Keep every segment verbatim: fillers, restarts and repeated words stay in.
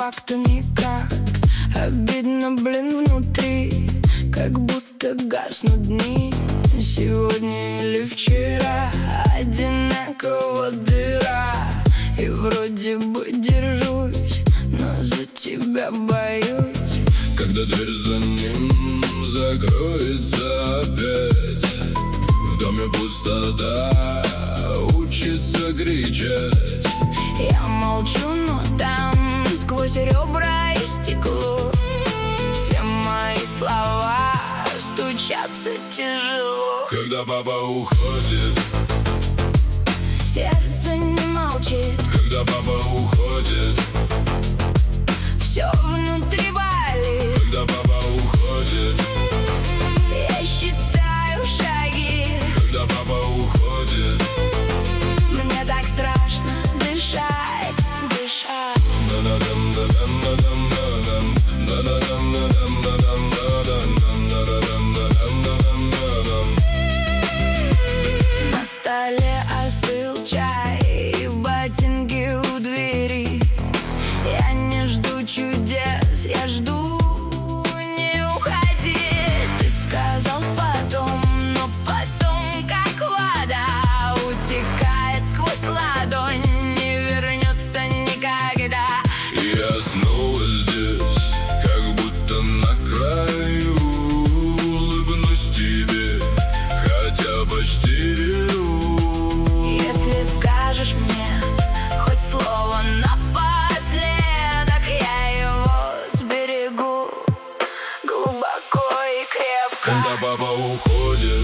как-то никак. Обидно, блин, внутри, как будто гаснут дни. Сегодня или вчера одинаково дыра. И вроде бы держусь, но за тебя боюсь. Когда дверь за ним закроется опять, в доме пустота учится кричать. Я молчу, но там сквозь ребра и стекло все мои слова стучатся тяжело. Когда папа уходит, сердце не молчит. когда папа уходит, все внутри болит. когда папа уходит, Я считаю шаги. когда папа уходит, Мне так страшно дышать, дышать. На столе остыл чай и ботинки у двери. Я не жду чудес, я жду, не уходи. Ты сказал потом, но потом как вода утекает сквозь ладонь, не вернется никогда. и я снова здесь, как будто на краю. Улыбнусь тебе, хотя почти верю. Если скажешь мне хоть слово напоследок, я его сберегу глубоко и крепко. Когда папа уходит,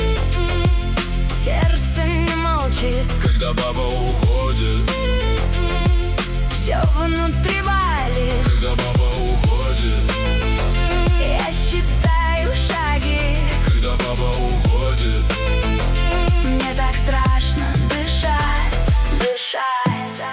Сердце не молчит, когда папа уходит, все внутри болит. когда папа уходит, Я считаю шаги. когда папа уходит, Мне так страшно дышать, дышать.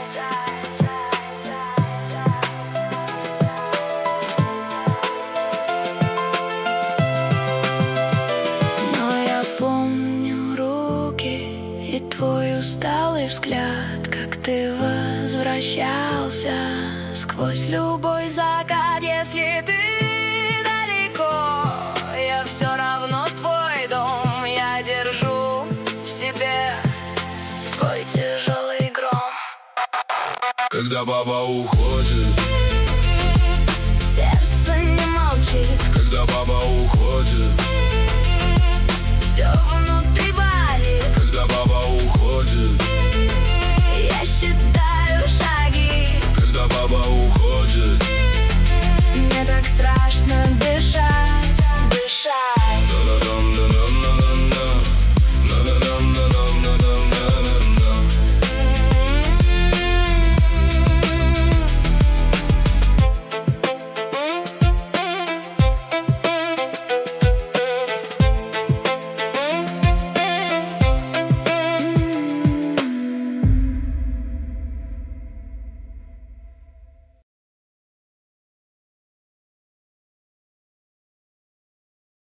Но я помню руки и твой усталый взгляд, как ты возвращался сквозь любой закат. Если ты далеко, я все равно твой дом. Я держу в себе твой тяжелый гром. когда папа уходит, Сердце не молчит, когда папа уходит,